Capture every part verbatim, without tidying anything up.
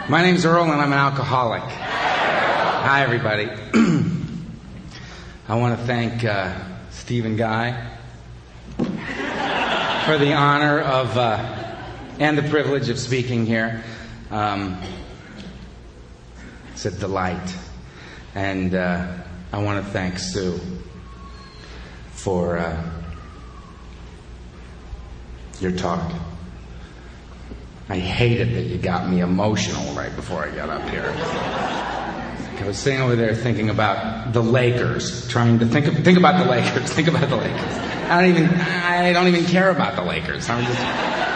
My name's Earl, and I'm an alcoholic. Hi, everybody. I want to thank uh, Stephen Guy for the honor of uh, and the privilege of speaking here. Um, it's a delight. And uh, I want to thank Sue for uh, your talk. I hated that you got me emotional right before I got up here. I was sitting over there thinking about the Lakers, trying to think of, think about the Lakers, think about the Lakers. I don't even I don't even care about the Lakers. I'm just,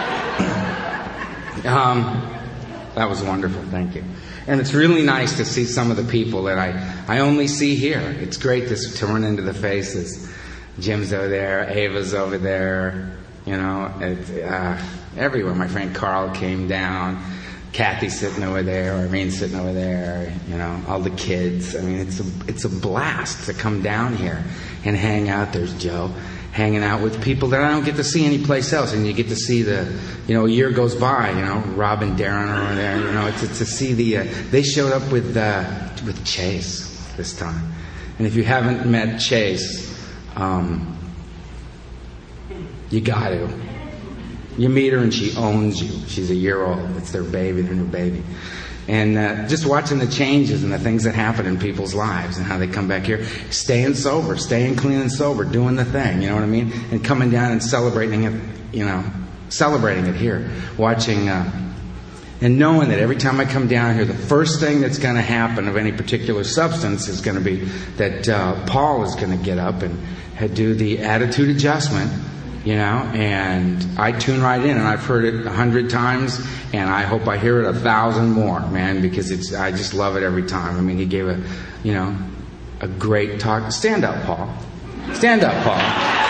um, that was wonderful, thank you. And it's really nice to see some of the people that I, I only see here. It's great to, to run into the faces. Jim's over there, Ava's over there, you know, it, uh, everywhere. My friend Carl came down, Kathy's sitting over there, Irene sitting over there, you know, all the kids. I mean, it's a, it's a blast to come down here and hang out. There's Joe, hanging out with people that I don't get to see anyplace else. And you get to see the, you know, a year goes by, you know, Rob and Darren are over there, you know, it's, it's to see the, uh, they showed up with, uh, with Chase this time. And if you haven't met Chase, um, you got to. You meet her and she owns you. She's a year old. It's their baby, their new baby. And uh, just watching the changes and the things that happen in people's lives and how they come back here, staying sober, staying clean and sober, doing the thing, you know what I mean? And coming down and celebrating it, you know, celebrating it here. Watching, uh, and knowing that every time I come down here, the first thing that's going to happen of any particular substance is going to be that uh, Paul is going to get up and do the attitude adjustment. You know, and I tune right in, and I've heard it a hundred times, and I hope I hear it a thousand more, man, because it's, I just love it every time. I mean, he gave a, you know, a great talk. Stand up, Paul. Stand up, Paul.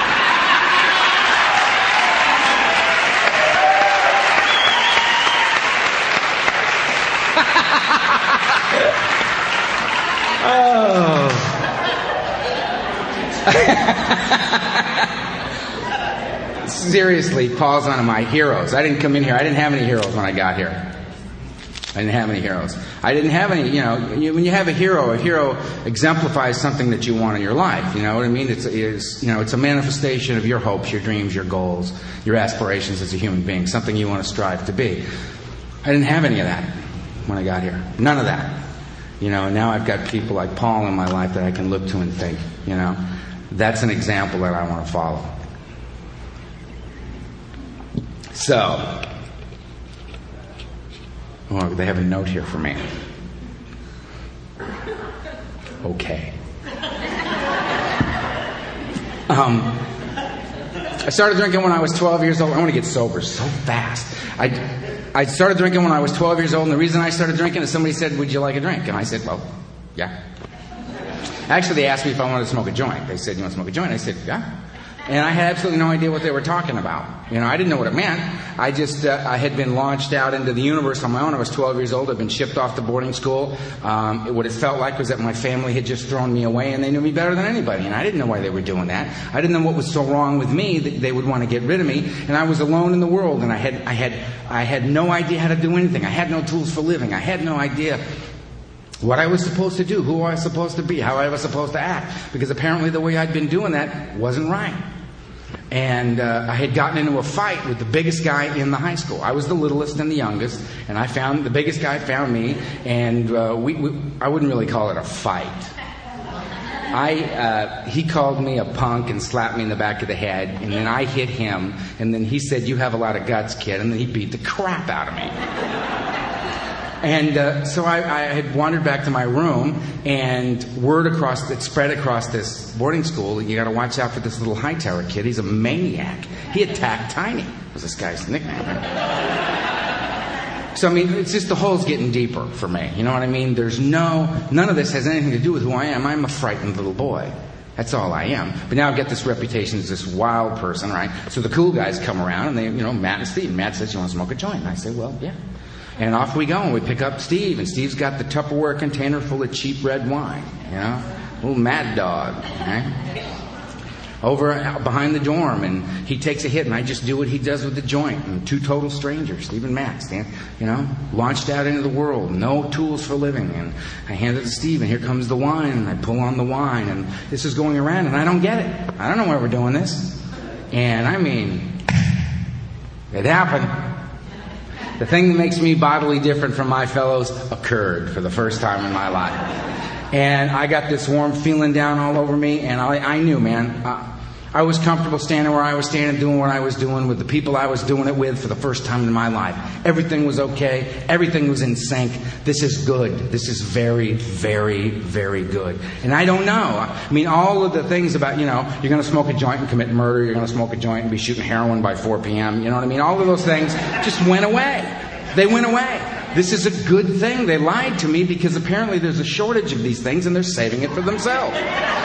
Oh. Seriously, Paul's one of my heroes. I didn't come in here. I didn't have any heroes when I got here. I didn't have any heroes. I didn't have any, you know, you, when you have a hero, a hero exemplifies something that you want in your life. You know what I mean? It's, it's, you know, it's a manifestation of your hopes, your dreams, your goals, your aspirations as a human being, something you want to strive to be. I didn't have any of that when I got here. None of that. You know, and now I've got people like Paul in my life that I can look to and think, you know, that's an example that I want to follow. So, oh, they have a note here for me. Okay. Um, I started drinking when I was twelve years old. I want to get sober so fast. I, I started drinking when I was twelve years old, and the reason I started drinking is somebody said, "Would you like a drink?" And I said, "Well, yeah." Actually, they asked me if I wanted to smoke a joint. They said, "You want to smoke a joint?" I said, "Yeah." And I had absolutely no idea what they were talking about. You know, I didn't know what it meant. I just, uh, I had been launched out into the universe on my own. I was twelve years old. I'd been shipped off to boarding school. Um, what it felt like was that my family had just thrown me away, and they knew me better than anybody. And I didn't know why they were doing that. I didn't know what was so wrong with me that they would want to get rid of me. And I was alone in the world, and I had, I had, I had no idea how to do anything. I had no tools for living. I had no idea what I was supposed to do, who I was supposed to be, how I was supposed to act. Because apparently the way I'd been doing that wasn't right. And uh, I had gotten into a fight with the biggest guy in the high school. I was the littlest and the youngest, and I found the biggest guy found me, and uh, we, we I wouldn't really call it a fight. I uh, he called me a punk and slapped me in the back of the head, and then I hit him, and then he said, "You have a lot of guts, kid," and then he beat the crap out of me. And uh, so I, I had wandered back to my room, and word across it spread across this boarding school. You got to watch out for this little Hightower kid. He's a maniac. He attacked Tiny. Was this guy's nickname? Right? So I mean, it's just the hole's getting deeper for me. You know what I mean? There's no none of this has anything to do with who I am. I'm a frightened little boy. That's all I am. But now I've got this reputation as this wild person, right? So the cool guys come around, and they, you know, Matt and Steve. And Matt says, "You want to smoke a joint?" And I say, "Well, yeah." And off we go, and we pick up Steve, and Steve's got the Tupperware container full of cheap red wine, you know, little Mad Dog, right? over behind the dorm, and he takes a hit, and I just do what he does with the joint. And two total strangers, Steve and Matt, stand, you know, launched out into the world, no tools for living. And I hand it to Steve, and here comes the wine, and I pull on the wine, and this is going around, and I don't get it. I don't know why we're doing this. And I mean, it happened. The thing that makes me bodily different from my fellows occurred for the first time in my life. And I got this warm feeling down all over me, and I, I knew, man, uh, I was comfortable standing where I was standing, doing what I was doing with the people I was doing it with for the first time in my life. Everything was okay. Everything was in sync. This is good. This is very, very, very good. And I don't know. I mean, all of the things about, you know, you're going to smoke a joint and commit murder. You're going to smoke a joint and be shooting heroin by four p.m. You know what I mean? All of those things just went away. They went away. This is a good thing. They lied to me because apparently there's a shortage of these things and they're saving it for themselves.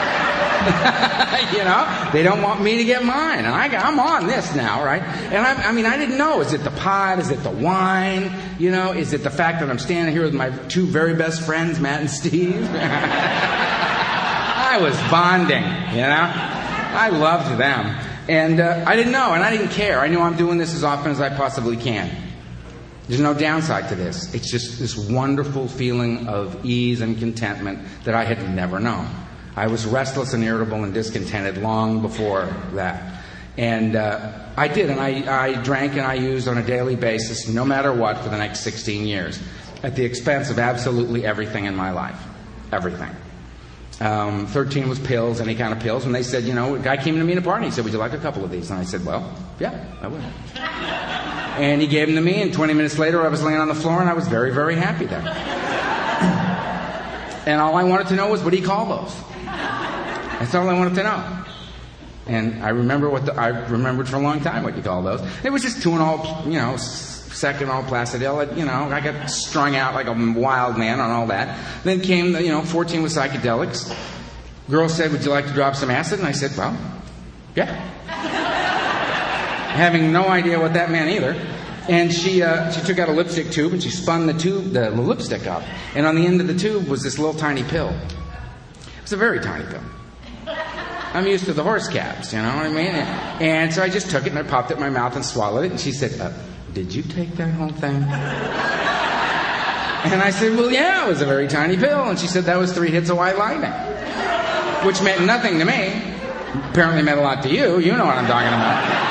You know, they don't want me to get mine, and I, I'm on this now, right? And I, I mean, I didn't know. Is it the pot? Is it the wine? You know, is it the fact that I'm standing here with my two very best friends, Matt and Steve? I was bonding, you know. I loved them, and uh, I didn't know, and I didn't care. I knew I'm doing this as often as I possibly can. There's no downside to this. It's just this wonderful feeling of ease and contentment that I had never known. I was restless and irritable and discontented long before that. And uh, I did, and I, I drank and I used on a daily basis, no matter what, for the next sixteen years, at the expense of absolutely everything in my life. Everything. Um, thirteen was pills, any kind of pills. And they said, you know, a guy came to me in a party. He said, would you like a couple of these? And I said, well, yeah, I would. And he gave them to me, and twenty minutes later I was laying on the floor, and I was very, very happy then. And all I wanted to know was, what do you call those? That's all I wanted to know. And I remember what the, I remembered for a long time what you call those. It was just Tuinal, you know, Seconal, Placidil. You know, I got strung out like a wild man on all that. Then came, the, you know, fourteen with psychedelics. Girl said, would you like to drop some acid? And I said, well, yeah. Having no idea what that meant either. And she uh, she took out a lipstick tube and she spun the tube, the, the lipstick up. And on the end of the tube was this little tiny pill. It was a very tiny pill. I'm used to the horse caps, you know what I mean? And, and so I just took it and I popped it in my mouth and swallowed it. And she said, uh, did you take that whole thing? And I said, well, yeah, it was a very tiny pill. And she said, that was three hits of White Lightning. Which meant nothing to me. Apparently meant a lot to you. You know what I'm talking about.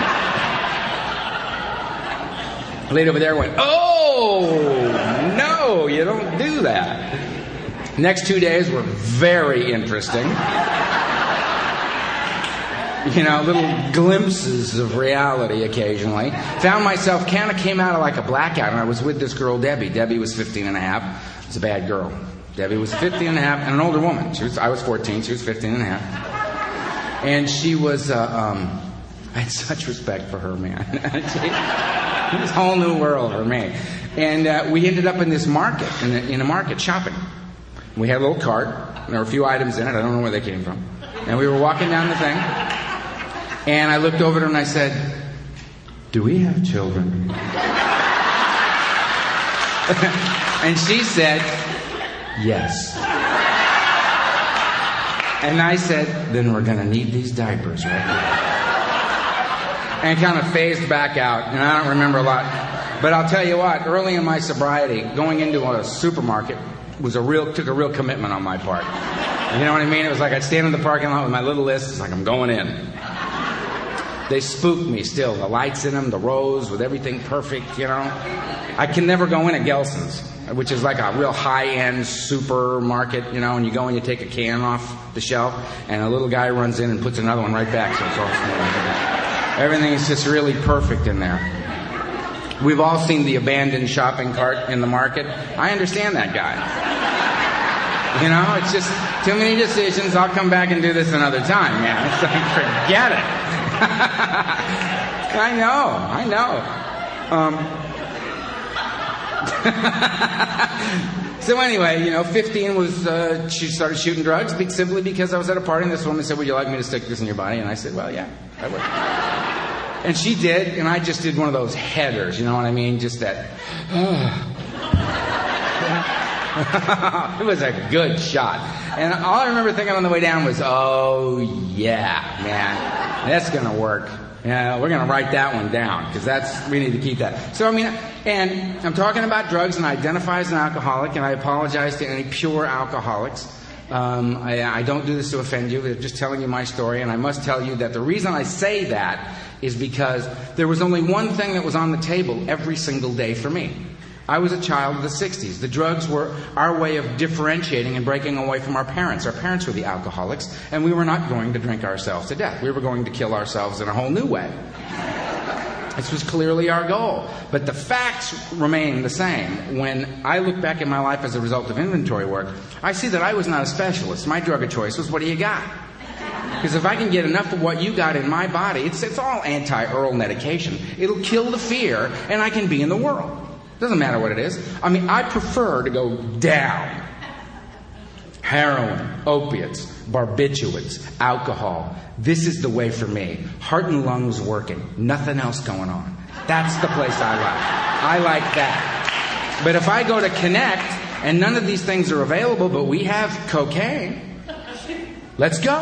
The lady over there went, oh, no, you don't do that. Next two days were very interesting. You know, little glimpses of reality occasionally. Found myself, kind of came out of like a blackout, and I was with this girl, Debbie. Debbie was fifteen and a half. It was a bad girl. Debbie was fifteen and a half, and an older woman. She was, I was fourteen, she was fifteen and a half. And she was, uh, um, I had such respect for her, man. She, this whole new world for me. And uh, we ended up in this market, in a, in a market, shopping. We had a little cart. There were a few items in it. I don't know where they came from. And we were walking down the thing. And I looked over at her and I said, do we have children? And she said, yes. And I said, then we're going to need these diapers right now. And kind of phased back out. And I don't remember a lot. But I'll tell you what, early in my sobriety, going into a supermarket was a real, took a real commitment on my part. You know what I mean? It was like I'd stand in the parking lot with my little list. It's like, I'm going in. They spooked me still. The lights in them, the rows with everything perfect, you know. I can never go in at Gelson's, which is like a real high-end supermarket, you know, and you go and you take a can off the shelf, and a little guy runs in and puts another one right back. So it's all smooth. Everything is just really perfect in there. We've all seen the abandoned shopping cart in the market. I understand that guy. You know, it's just too many decisions. I'll come back and do this another time, man. It's like, forget it. I know, I know. Um, so anyway, you know, fifteen was, uh, she started shooting drugs simply because I was at a party and this woman said, would you like me to stick this in your body? And I said, well, yeah, I would. And she did, and I just did one of those headers, you know what I mean? Just that, uh, It was a good shot. And all I remember thinking on the way down was, oh, yeah, man, that's going to work. Yeah, we're going to write that one down because that's we need to keep that. So, I mean, and I'm talking about drugs, and I identify as an alcoholic, and I apologize to any pure alcoholics. Um, I, I don't do this to offend you. I'm just telling you my story, and I must tell you that the reason I say that is because there was only one thing that was on the table every single day for me. I was a child of the sixties. The drugs were our way of differentiating and breaking away from our parents. Our parents were the alcoholics, and we were not going to drink ourselves to death. We were going to kill ourselves in a whole new way. This was clearly our goal. But the facts remain the same. When I look back at my life as a result of inventory work, I see that I was not a specialist. My drug of choice was, what do you got? Because if I can get enough of what you got in my body, it's, it's all anti-Earl medication. It'll kill the fear, and I can be in the world. Doesn't matter what it is. I mean, I prefer to go down. Heroin, opiates, barbiturates, alcohol. This is the way for me. Heart and lungs working. Nothing else going on. That's the place I like. I like that. But if I go to Connect and none of these things are available, but we have cocaine, let's go.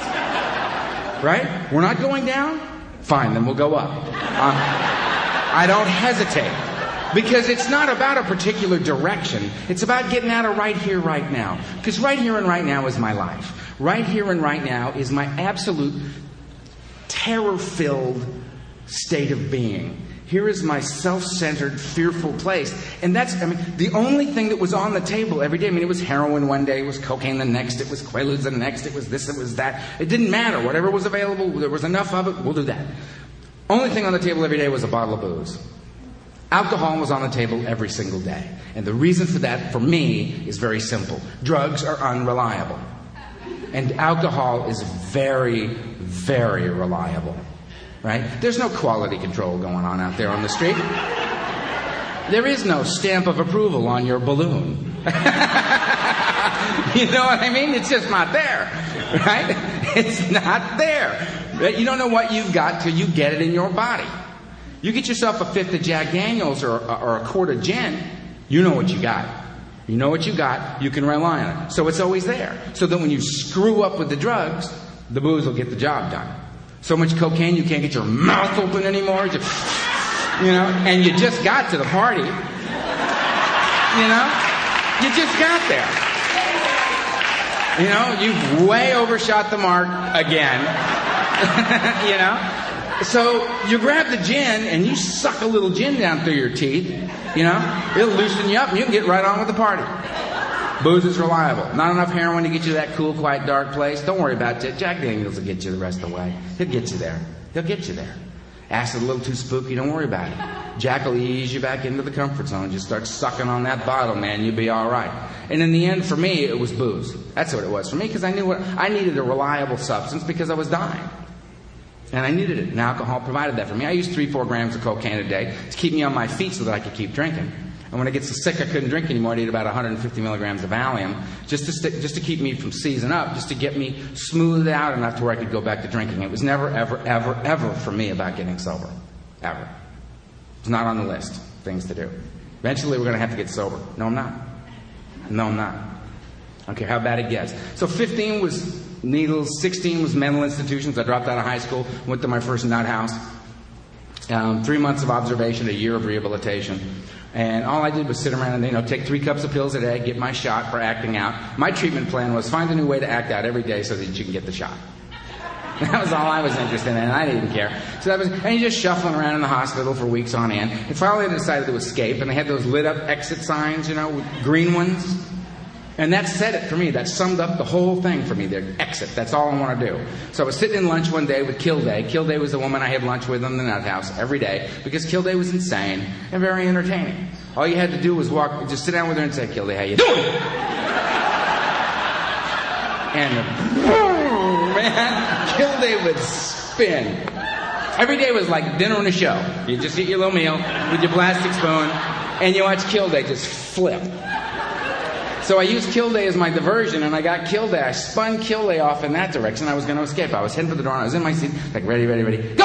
Right? We're not going down? Fine, then we'll go up. Um, I don't hesitate. Because it's not about a particular direction. It's about getting out of right here, right now. Because right here and right now is my life. Right here and right now is my absolute terror-filled state of being. Here is my self-centered, fearful place. And that's, I mean, the only thing that was on the table every day. I mean, it was heroin one day, it was cocaine the next, it was Quaaludes the next, it was this, it was that. It didn't matter. Whatever was available, there was enough of it, we'll do that. Only thing on the table every day was a bottle of booze. Alcohol was on the table every single day. And the reason for that, for me, is very simple. Drugs are unreliable. And alcohol is very, very reliable. Right? There's no quality control going on out there on the street. There is no stamp of approval on your balloon. You know what I mean? It's just not there. Right? It's not there. You don't know what you've got till you get it in your body. You get yourself a fifth of Jack Daniels or, or a quart of gin, you know what you got. You know what you got, you can rely on it. So it's always there. So that when you screw up with the drugs, the booze will get the job done. So much cocaine you can't get your mouth open anymore. Just, you know, and you just got to the party. You know? You just got there. You know, you've way overshot the mark again. You know? So you grab the gin and you suck a little gin down through your teeth, you know, it'll loosen you up and you can get right on with the party. Booze is reliable. Not enough heroin to get you to that cool, quiet, dark place. Don't worry about it. Jack Daniels will get you the rest of the way. He'll get you there. He'll get you there. Acid a little too spooky, don't worry about it. Jack will ease you back into the comfort zone. Just start sucking on that bottle, man. You'll be all right. And in the end, for me, it was booze. That's what it was for me, because I knew what I needed a reliable substance because I was dying. And I needed it, and alcohol provided that for me. I used three, four grams of cocaine a day to keep me on my feet so that I could keep drinking. And when I get so sick I couldn't drink anymore, I'd eat about one hundred fifty milligrams of Valium just to stick, just to keep me from seizing up, just to get me smoothed out enough to where I could go back to drinking. It was never, ever, ever, ever for me about getting sober. Ever. It's not on the list of things to do. Eventually we're going to have to get sober. No, I'm not. No, I'm not. I don't care how bad it gets. So fifteen was needles, sixteen was mental institutions. I dropped out of high school, went to my first nut house. Um, three months of observation, a year of rehabilitation. And all I did was sit around and, you know, take three cups of pills a day, get my shot for acting out. My treatment plan was find a new way to act out every day so that you can get the shot. That was all I was interested in, and I didn't care. So that was, and you're just shuffling around in the hospital for weeks on end. And finally I decided to escape, and they had those lit up exit signs, you know, with green ones. And that said it for me. That summed up the whole thing for me. The exit. That's all I want to do. So I was sitting in lunch one day with Kilday. Kilday was the woman I had lunch with in the nut house every day because Kilday was insane and very entertaining. All you had to do was walk, just sit down with her and say, Kilday, how you doing? And boom, man, Kilday would spin. Every day was like dinner and a show. You just eat your little meal with your plastic spoon and you watch Kilday just flip. So I used Kilday as my diversion, and I got Kilday. I spun Kilday off in that direction. I was going to escape. I was heading for the door, and I was in my seat, like, ready, ready, ready, go!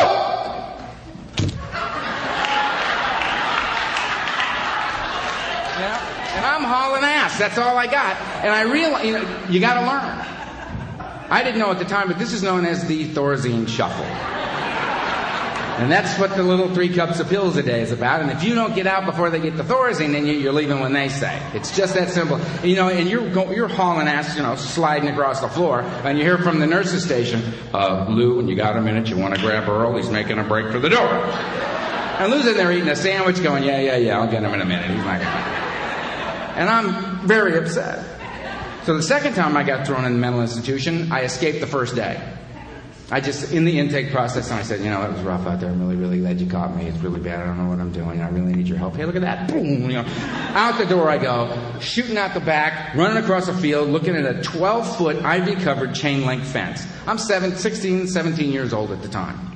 Yeah. And I'm hauling ass. That's all I got. And I realize, you know, you got to learn. I didn't know at the time, but this is known as the Thorazine Shuffle. And that's what the little three cups of pills a day is about. And if you don't get out before they get the Thorazine, then you're leaving when they say. It's just that simple. You know, and you're go, you're hauling ass, you know, sliding across the floor, and you hear from the nurse's station, uh, Lou, when you got a minute, you want to grab Earl? He's making a break for the door. And Lou's in there eating a sandwich going, yeah, yeah, yeah, I'll get him in a minute. He's not going to. And I'm very upset. So the second time I got thrown in the mental institution, I escaped the first day. I just, in the intake process, and I said, you know, it was rough out there. I'm really, really glad you caught me. It's really bad. I don't know what I'm doing. I really need your help. Hey, look at that. Boom. You know, out the door I go, shooting out the back, running across a field, looking at a twelve-foot ivy-covered chain-link fence. I'm seven, sixteen, seventeen years old at the time.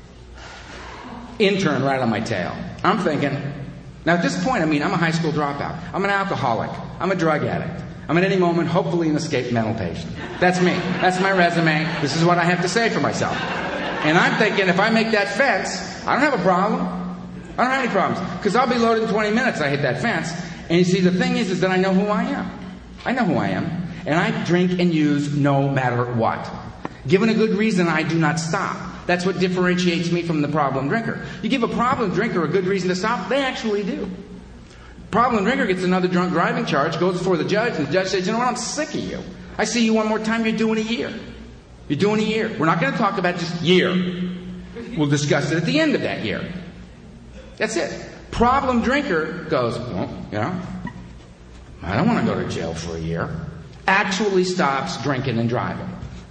Intern right on my tail. I'm thinking, now at this point, I mean, I'm a high school dropout. I'm an alcoholic. I'm a drug addict. I'm at any moment, hopefully, an escaped mental patient. That's me. That's my resume. This is what I have to say for myself. And I'm thinking, if I make that fence, I don't have a problem. I don't have any problems. Because I'll be loaded in twenty minutes, I hit that fence. And you see, the thing is, is that I know who I am. I know who I am. And I drink and use no matter what. Given a good reason, I do not stop. That's what differentiates me from the problem drinker. You give a problem drinker a good reason to stop, they actually do. Problem drinker gets another drunk driving charge, goes before the judge, and the judge says, you know what, I'm sick of you. I see you one more time, you're doing a year. You're doing a year. We're not going to talk about just year. We'll discuss it at the end of that year. That's it. Problem drinker goes, well, you know, I don't want to go to jail for a year. Actually stops drinking and driving.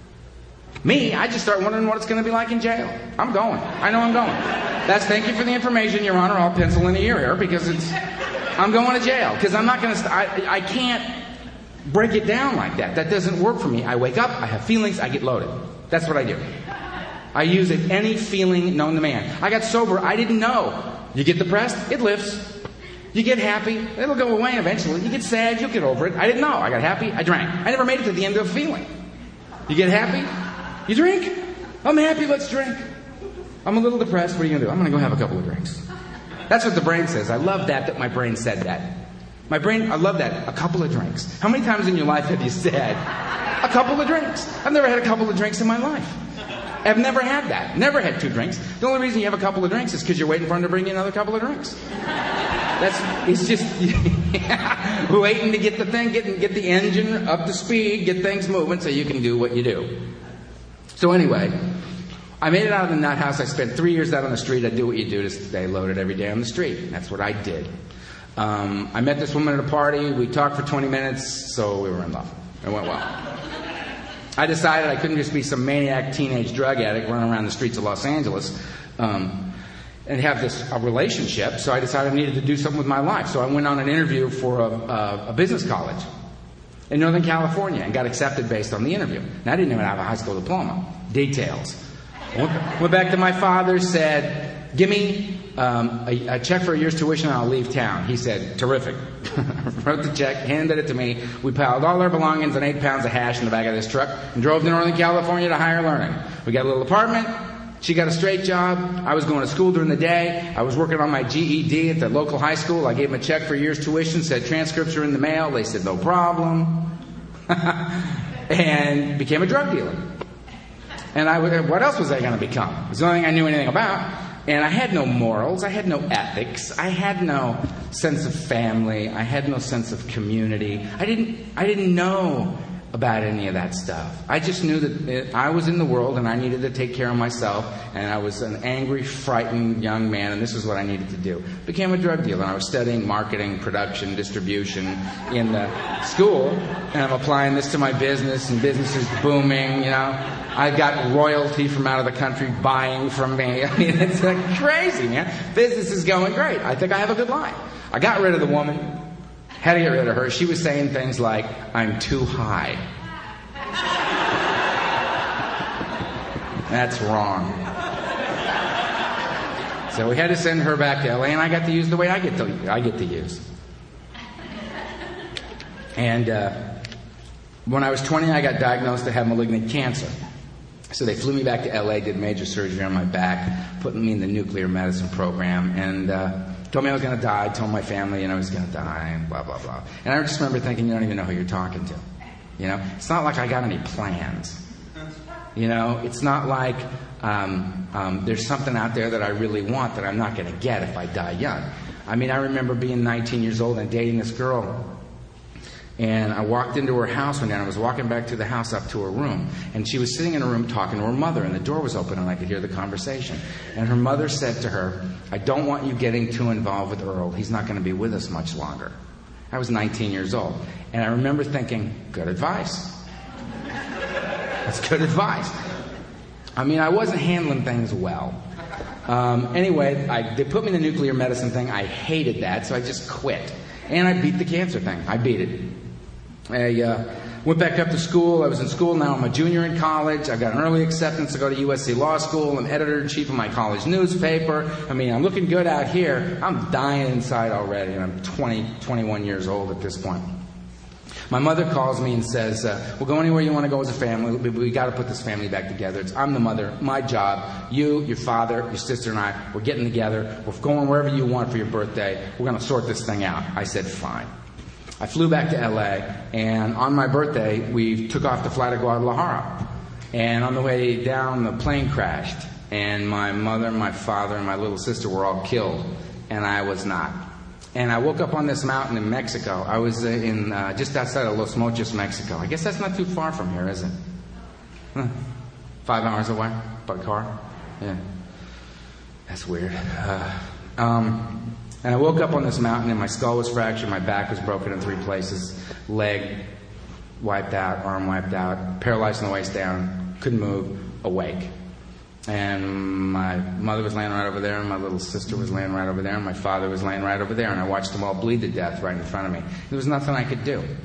Me, I just start wondering what it's going to be like in jail. I'm going. I know I'm going. That's, thank you for the information, Your Honor. I'll pencil in a year here because it's... I'm going to jail because I'm not going to. St- I, I can't break it down like that. That doesn't work for me. I wake up, I have feelings, I get loaded. That's what I do. I use it any feeling known to man. I got sober, I didn't know. You get depressed, it lifts. You get happy, it'll go away eventually. You get sad, you'll get over it. I didn't know. I got happy, I drank. I never made it to the end of a feeling. You get happy, you drink. I'm happy, let's drink. I'm a little depressed, what are you going to do? I'm going to go have a couple of drinks. That's what the brain says. I love that, that my brain said that. My brain, I love that. A couple of drinks. How many times in your life have you said, a couple of drinks? I've never had a couple of drinks in my life. I've never had that. Never had two drinks. The only reason you have a couple of drinks is because you're waiting for him to bring you another couple of drinks. That's, it's just, yeah, waiting to get the thing, get, get the engine up to speed, get things moving so you can do what you do. So anyway, I made it out of the nut house. I spent three years out on the street. I do what you do to stay loaded every day on the street. That's what I did. Um, I met this woman at a party. We talked for twenty minutes, so we were in love. It went well. I decided I couldn't just be some maniac teenage drug addict running around the streets of Los Angeles um, and have this a relationship, so I decided I needed to do something with my life. So I went on an interview for a, a, a business college in Northern California and got accepted based on the interview. And I didn't even have a high school diploma. Details. Went back to my father, said, give me um, a, a check for a year's tuition and I'll leave town. He said, terrific. Wrote the check, handed it to me. We piled all our belongings and eight pounds of hash in the back of this truck and drove to Northern California to higher learning. We got a little apartment. She got a straight job. I was going to school during the day. I was working on my G E D at the local high school. I gave them a check for a year's tuition, said transcripts are in the mail. They said, no problem. And became a drug dealer. And I, what else was I going to become? It was the only thing I knew anything about. And I had no morals. I had no ethics. I had no sense of family. I had no sense of community. I didn't, I didn't know about any of that stuff. I just knew that it, I was in the world and I needed to take care of myself. And I was an angry, frightened young man, and this is what I needed to do. Became a drug dealer. And I was studying marketing, production, distribution in the school. And I'm applying this to my business, and business is booming, you know. I got royalty from out of the country buying from me. I mean, it's like crazy, man. Business is going great. I think I have a good life. I got rid of the woman. Had to get rid of her. She was saying things like, I'm too high. That's wrong. So we had to send her back to L A, and I got to use the way I get to, I get to use. And uh, when I was twenty, I got diagnosed to have malignant cancer. So they flew me back to L A, did major surgery on my back, put me in the nuclear medicine program, and uh, Told me I was going to die, told my family, and I was going to die, and blah, blah, blah. And I just remember thinking, you don't even know who you're talking to. You know, it's not like I got any plans. You know, it's not like um, um, there's something out there that I really want that I'm not going to get if I die young. I mean, I remember being nineteen years old and dating this girl. And I walked into her house one day, and I was walking back to the house up to her room. And she was sitting in her room talking to her mother, and the door was open, and I could hear the conversation. And her mother said to her, I don't want you getting too involved with Earl. He's not going to be with us much longer. I was nineteen years old. And I remember thinking, good advice. That's good advice. I mean, I wasn't handling things well. Um, anyway, I, they put me in the nuclear medicine thing. I hated that, so I just quit. And I beat the cancer thing. I beat it. I uh, went back up to school. I was in school. Now I'm a junior in college. I got an early acceptance to go to U S C Law School. I'm editor-in-chief of my college newspaper. I mean, I'm looking good out here. I'm dying inside already, and I'm twenty, twenty-one years old at this point. My mother calls me and says, uh, we'll go anywhere you want to go as a family. We, we got to put this family back together. It's, I'm the mother, my job. You, your father, your sister, and I, we're getting together. We're going wherever you want for your birthday. We're going to sort this thing out. I said, fine. I flew back to L A, and on my birthday, we took off to fly to Guadalajara. And on the way down, the plane crashed, and my mother, my father, and my little sister were all killed, and I was not. And I woke up on this mountain in Mexico. I was uh, in uh, just outside of Los Mochis, Mexico. I guess that's not too far from here, is it? Huh. Five hours away by car? Yeah. That's weird. Uh, um, and I woke up on this mountain, and my skull was fractured, my back was broken in three places, leg wiped out, arm wiped out, paralyzed from the waist down, couldn't move, awake. And my mother was laying right over there, and my little sister was laying right over there, and my father was laying right over there, and I watched them all bleed to death right in front of me. There was nothing I could do.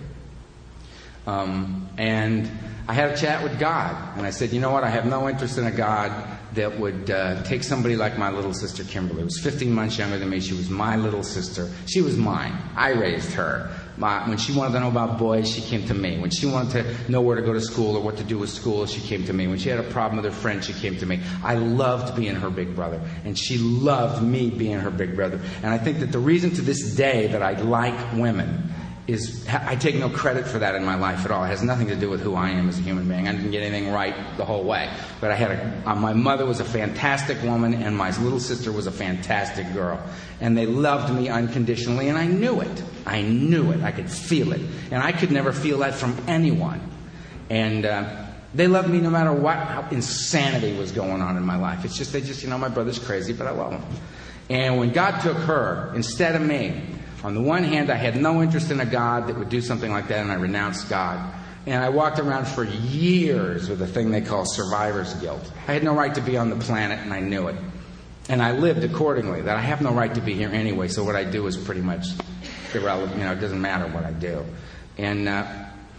Um, and I had a chat with God, and I said, you know what, I have no interest in a God that would uh, take somebody like my little sister Kimberly, who was fifteen months younger than me. She was my little sister. She was mine. I raised her. My, when she wanted to know about boys, she came to me. When she wanted to know where to go to school or what to do with school, she came to me. When she had a problem with her friend, she came to me. I loved being her big brother, and she loved me being her big brother. And I think that the reason to this day that I like women is I take no credit for that in my life at all. It has nothing to do with who I am as a human being. I didn't get anything right the whole way. But I had a, uh, my mother was a fantastic woman, and my little sister was a fantastic girl. And they loved me unconditionally, and I knew it. I knew it. I could feel it. And I could never feel that from anyone. And uh, they loved me no matter what how insanity was going on in my life. It's just, they just, you know, my brother's crazy, but I love him. And when God took her instead of me, on the one hand, I had no interest in a God that would do something like that, and I renounced God. And I walked around for years with a thing they call survivor's guilt. I had no right to be on the planet, and I knew it. And I lived accordingly, that I have no right to be here anyway, so what I do is pretty much irrelevant. You know, it doesn't matter what I do. And uh,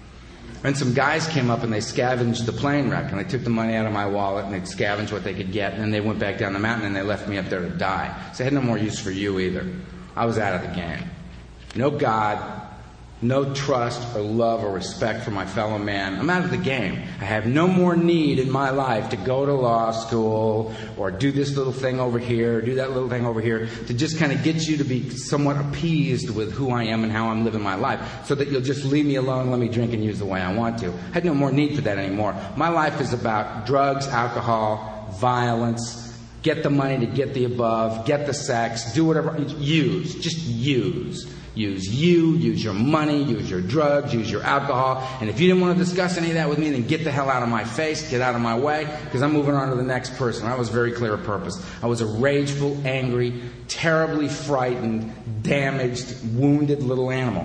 and some guys came up, and they scavenged the plane wreck, and they took the money out of my wallet, and they scavenged what they could get, and then they went back down the mountain, and they left me up there to die. So I had no more use for you either. I was out of the game. No God, no trust or love or respect for my fellow man. I'm out of the game. I have no more need in my life to go to law school or do this little thing over here, or do that little thing over here, to just kind of get you to be somewhat appeased with who I am and how I'm living my life, so that you'll just leave me alone, let me drink and use the way I want to. I had no more need for that anymore. My life is about drugs, alcohol, violence. Get the money to get the above, get the sex, do whatever, use, just use. Use you, use your money, use your drugs, use your alcohol. And if you didn't want to discuss any of that with me, then get the hell out of my face, get out of my way, because I'm moving on to the next person. I was very clear of purpose. I was a rageful, angry, terribly frightened, damaged, wounded little animal.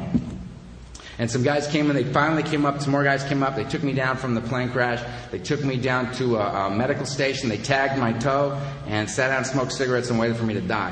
And some guys came in, they finally came up, some more guys came up, they took me down from the plane crash, they took me down to a, a medical station, they tagged my toe, and sat down and smoked cigarettes and waited for me to die.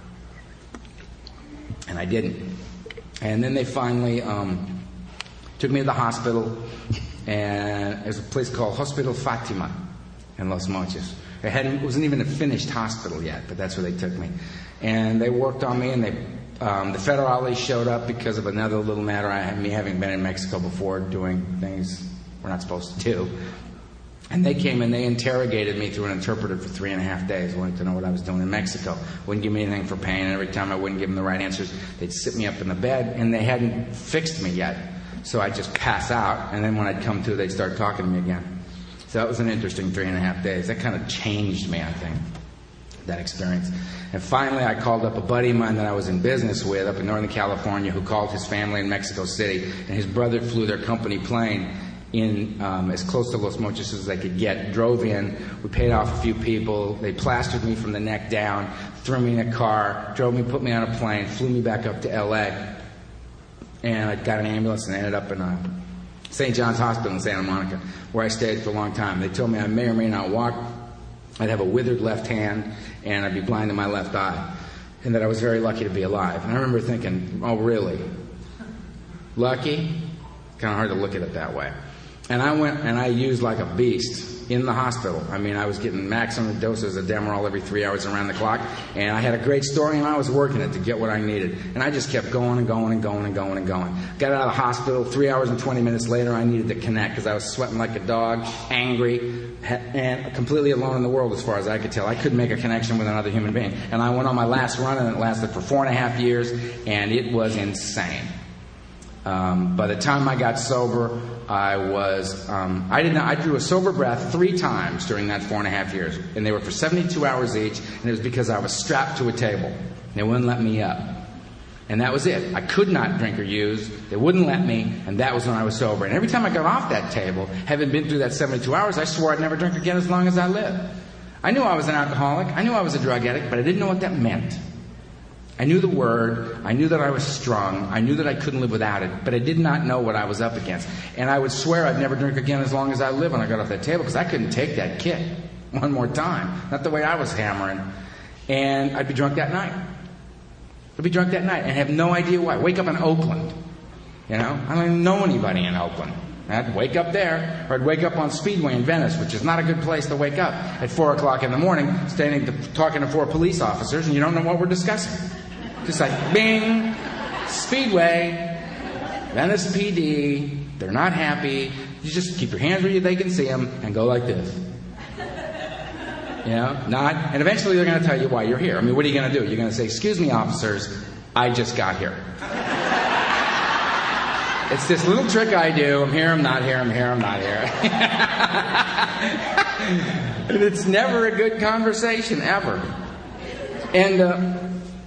And I didn't. And then they finally um, took me to the hospital, and there's a place called Hospital Fatima in Los Mochis. It, hadn't, it wasn't even a finished hospital yet, but that's where they took me. And they worked on me, and they Um, the federales showed up because of another little matter. I had me having been in Mexico before doing things we're not supposed to do. And they came and they interrogated me through an interpreter for three and a half days, wanting to know what I was doing in Mexico. Wouldn't give me anything for pain, and every time I wouldn't give them the right answers, they'd sit me up in the bed, and they hadn't fixed me yet. So I'd just pass out, and then when I'd come to, they'd start talking to me again. So that was an interesting three and a half days. That kind of changed me, I think, that experience. And finally, I called up a buddy of mine that I was in business with up in Northern California, who called his family in Mexico City, and his brother flew their company plane in um, as close to Los Mochis as they could get. Drove in. We paid off a few people. They plastered me from the neck down, threw me in a car, drove me, put me on a plane, flew me back up to L A. And I got an ambulance and ended up in a Saint John's Hospital in Santa Monica, where I stayed for a long time. They told me I may or may not walk. I'd have a withered left hand, and I'd be blind in my left eye, and that I was very lucky to be alive. And I remember thinking, oh, really? Lucky? Kind of hard to look at it that way. And I went and I used like a beast in the hospital. I mean, I was getting maximum doses of Demerol every three hours around the clock, and I had a great story, and I was working it to get what I needed. And I just kept going and going and going and going and going. Got out of the hospital, three hours and twenty minutes later, I needed to connect because I was sweating like a dog, angry, and completely alone in the world as far as I could tell. I couldn't make a connection with another human being. And I went on my last run, and it lasted for four and a half years, and it was insane. Um, by the time I got sober, I was, um, I didn't, I drew a sober breath three times during that four and a half years. And they were for seventy-two hours each, and it was because I was strapped to a table. They wouldn't let me up. And that was it. I could not drink or use. They wouldn't let me, and that was when I was sober. And every time I got off that table, having been through that seventy-two hours, I swore I'd never drink again as long as I lived. I knew I was an alcoholic. I knew I was a drug addict, but I didn't know what that meant. I knew the word, I knew that I was strong, I knew that I couldn't live without it, but I did not know what I was up against. And I would swear I'd never drink again as long as I live when I got off that table, because I couldn't take that kick one more time. Not the way I was hammering. And I'd be drunk that night. I'd be drunk that night and have no idea why. Wake up in Oakland. You know, I don't even know anybody in Oakland. I'd wake up there, or I'd wake up on Speedway in Venice, which is not a good place to wake up at four o'clock in the morning, standing to, talking to four police officers, and you don't know what we're discussing. Just like, bing, Speedway, Venice P D, they're not happy. You just keep your hands where they can see them and go like this. You know, not, and eventually they're going to tell you why you're here. I mean, what are you going to do? You're going to say, excuse me, officers, I just got here. It's this little trick I do. I'm here, I'm not here, I'm here, I'm not here. And it's never a good conversation, ever. And, uh,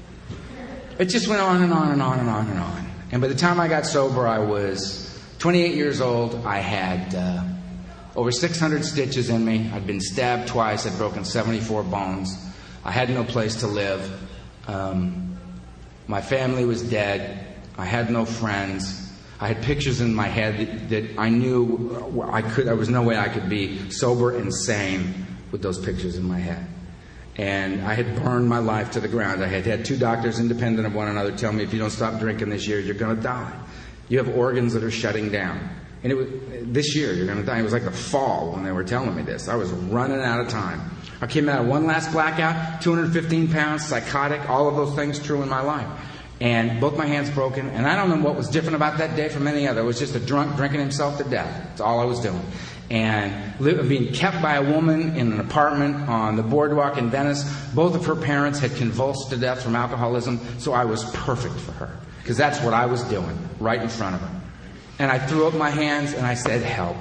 it just went on and on and on and on and on. And by the time I got sober, I was twenty-eight years old. I had uh, over six hundred stitches in me. I'd been stabbed twice. I'd broken seventy-four bones. I had no place to live. Um, my family was dead. I had no friends. I had pictures in my head that, that I knew I could. There was no way I could be sober and sane with those pictures in my head. And I had burned my life to the ground. I had had two doctors independent of one another tell me, if you don't stop drinking this year, you're going to die. You have organs that are shutting down. And it was, this year, you're going to die. It was like the fall when they were telling me this. I was running out of time. I came out of one last blackout, two hundred fifteen pounds, psychotic, all of those things true in my life. And both my hands broken. And I don't know what was different about that day from any other. It was just a drunk drinking himself to death. That's all I was doing. And being kept by a woman in an apartment on the boardwalk in Venice. Both of her parents had convulsed to death from alcoholism, so I was perfect for her. Because that's what I was doing, right in front of her. And I threw up my hands and I said, help.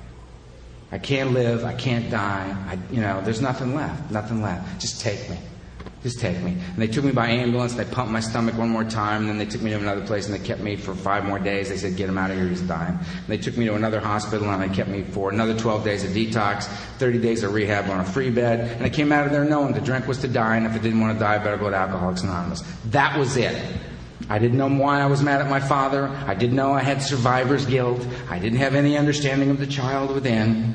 I can't live, I can't die, I, you know, there's nothing left, nothing left. Just take me. Just take me. And they took me by ambulance, they pumped my stomach one more time, and then they took me to another place and they kept me for five more days. They said, get him out of here, he's dying. And they took me to another hospital and they kept me for another twelve days of detox, thirty days of rehab on a free bed. And I came out of there knowing to drink was to die, and if I didn't want to die, I better go to Alcoholics Anonymous. That was it. I didn't know why I was mad at my father. I didn't know I had survivor's guilt. I didn't have any understanding of the child within.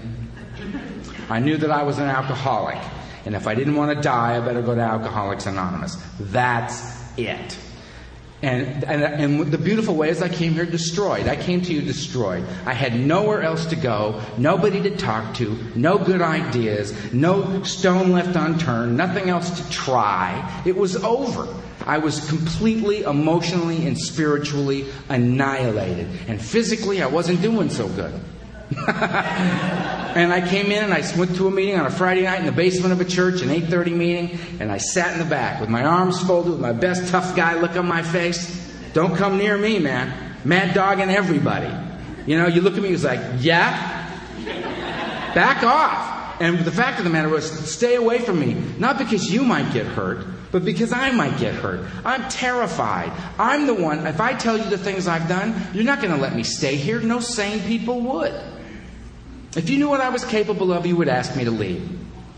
I knew that I was an alcoholic. And if I didn't want to die, I better go to Alcoholics Anonymous. That's it. And, and, and the beautiful way is I came here destroyed. I came to you destroyed. I had nowhere else to go, nobody to talk to, no good ideas, no stone left unturned, nothing else to try. It was over. I was completely emotionally and spiritually annihilated. And physically, I wasn't doing so good. And I came in and I went to a meeting on a Friday night in the basement of a church, an eight thirty meeting, and I sat in the back with my arms folded, with my best tough guy look on my face. Don't come near me, man. Mad dogging everybody. You know, you look at me, he's like, yeah? Back off. And the fact of the matter was, stay away from me. Not because you might get hurt, but because I might get hurt. I'm terrified. I'm the one, if I tell you the things I've done, you're not going to let me stay here. No sane people would. If you knew what I was capable of, you would ask me to leave.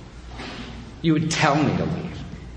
You would tell me to leave.